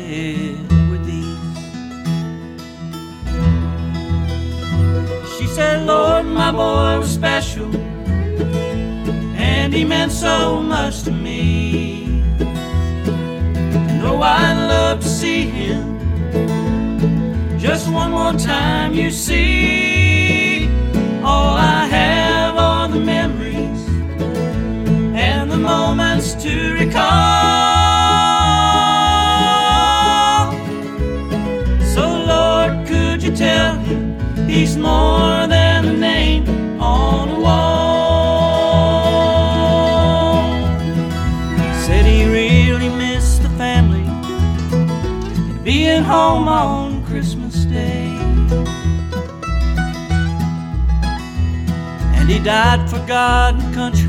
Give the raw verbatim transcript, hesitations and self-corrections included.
said were these. She said, Lord, my boy was special, and he meant so much to me. And oh, I'd love to see him just one more time, you see. All I have are the memories and the moments to recall. So Lord, could you tell him he's more than a name on a wall? Said he really missed the family and being home on Christmas Day. And he died for God and country